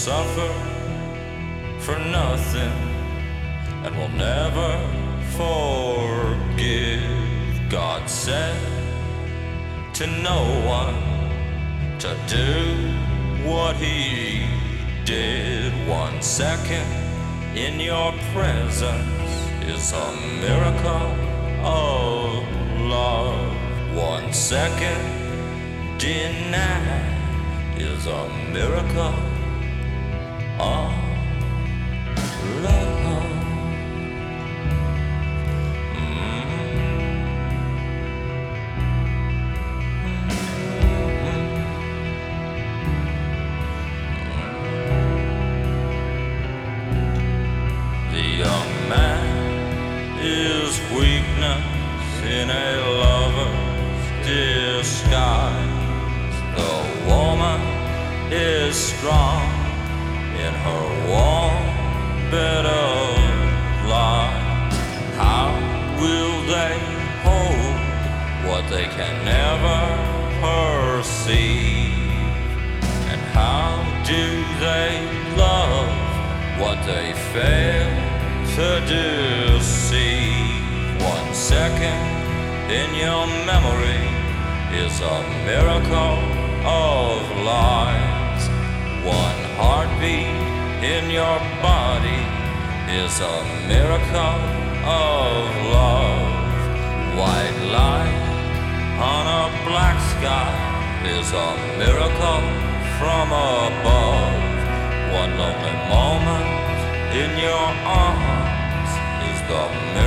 suffer for nothing and will never forgive. God said to no one to do what he did. 1 second in your presence is a miracle of love. 1 second denied is a miracle of love. The young man is weakness in a lover's disguise. The woman is strong in her warm bed of light. How will they hold what they can never perceive? And how do they love what they fail to deceive? 1 second in your memory is a miracle of lies. 1 heartbeat in your body is a miracle of love. White light on a black sky is a miracle from above. 1 lonely moment in your arms is the miracle